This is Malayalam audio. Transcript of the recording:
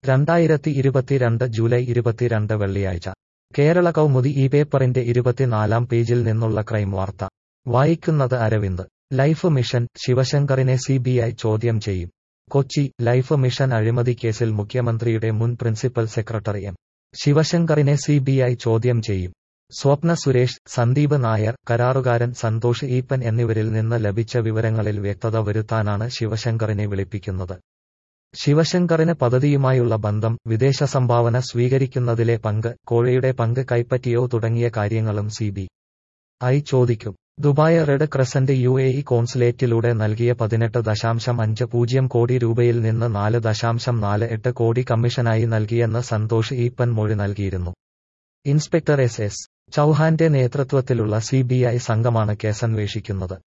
2022 ജൂലൈ 22 വെള്ളിയാഴ്ച കേരള കൗമുദി ഈ പേപ്പറിന്റെ 24-ാം പേജിൽ നിന്നുള്ള ക്രൈം വാർത്ത. വായിക്കുന്നത് അരവിന്ദ്. ലൈഫ് മിഷൻ ശിവശങ്കറിനെ സിബിഐ ചോദ്യം ചെയ്യും. കൊച്ചി. ലൈഫ് മിഷൻ അഴിമതിക്കേസിൽ മുഖ്യമന്ത്രിയുടെ മുൻ പ്രിൻസിപ്പൽ സെക്രട്ടറി എം. ശിവശങ്കറിനെ സിബിഐ ചോദ്യം ചെയ്യും. സ്വപ്ന സുരേഷ്, സന്ദീപ് നായർ, കരാറുകാരൻ സന്തോഷ് ഈപ്പൻ എന്നിവരിൽ നിന്ന് ലഭിച്ച വിവരങ്ങളിൽ വ്യക്തത വരുത്താനാണ് ശിവശങ്കറിനെ വിളിപ്പിക്കുന്നത്. ശിവശങ്കറിന് പദ്ധതിയുമായുള്ള ബന്ധം, വിദേശ സംഭാവന സ്വീകരിക്കുന്നതിലെ പങ്ക്, കോഴയുടെ പങ്ക് കൈപ്പറ്റിയോ തുടങ്ങിയ കാര്യങ്ങളും സിബിഐ ചോദിക്കും. ദുബായ് റെഡ് ക്രസന്റ് UAE കോൺസുലേറ്റിലൂടെ നൽകിയ 18.50 കോടി രൂപയിൽ നിന്ന് 4.48 കോടി കമ്മീഷനായി നൽകിയെന്ന് സന്തോഷ് ഈപ്പൻ മൊഴി നൽകിയിരുന്നു. ഇൻസ്പെക്ടർ SS ചൌഹാന്റെ നേതൃത്വത്തിലുള്ള സിബിഐ സംഘമാണ് കേസന്വേഷിക്കുന്നത്.